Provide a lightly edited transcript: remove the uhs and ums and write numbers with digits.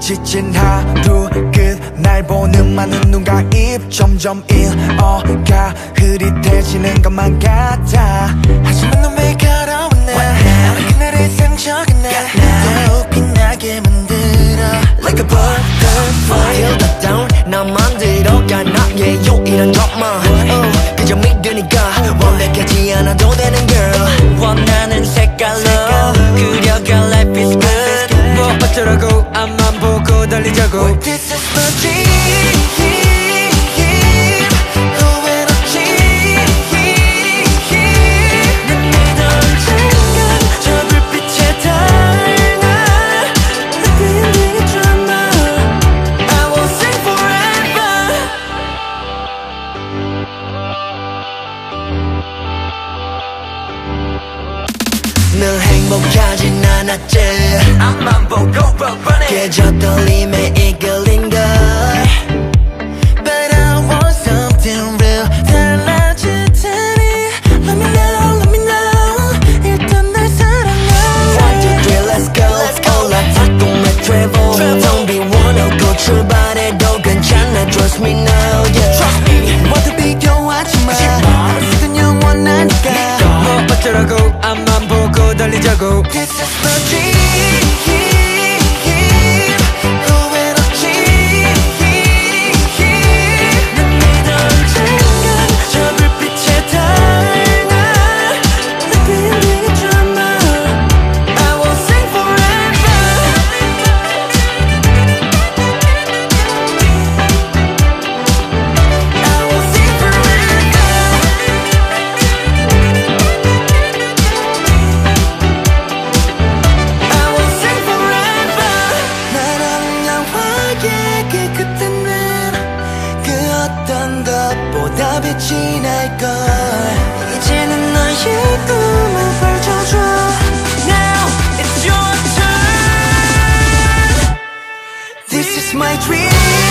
지친 하루 끝 날 보는 많은 눈과 입 점점 잃어가 흐릿해지는 것만 같아. 하지만 넌 왜 걸어오나 그날의 상처가 나 웃긴하게 만들어 Like a butterfly Feel the down 나 만들어가 나의 유일한 것만 그저 믿으니까 완벽하지 않아도 되는 girl 원하는 색깔로 그려가 life is good 뭐 어쩌라고 앞만 보고 달리자고 This is my dream 늘 행복하진 않았지 앞만 보고 뻔뻔해 계절 떨림에 이끌린 걸 But I want something real 달라질 테니 Let me know 일단 날 사랑해 1, 2, 3 let's go 올라타고 travel Don't be 원하고 출발해도 괜찮아 Trust me now yeah Trust me 모두 비교하지 마 어디든 영원하니까 뭐 어쩌라고 앞만 보고 달리자고 This is my dream 후회는 없지 난 믿어 언젠간 저 불빛에 달나 내 feeling drama I will sing forever I will sing forever 어떤 것보다 빛이 날걸 이제는 너의 꿈을 펼쳐줘 Now it's your turn This is my dream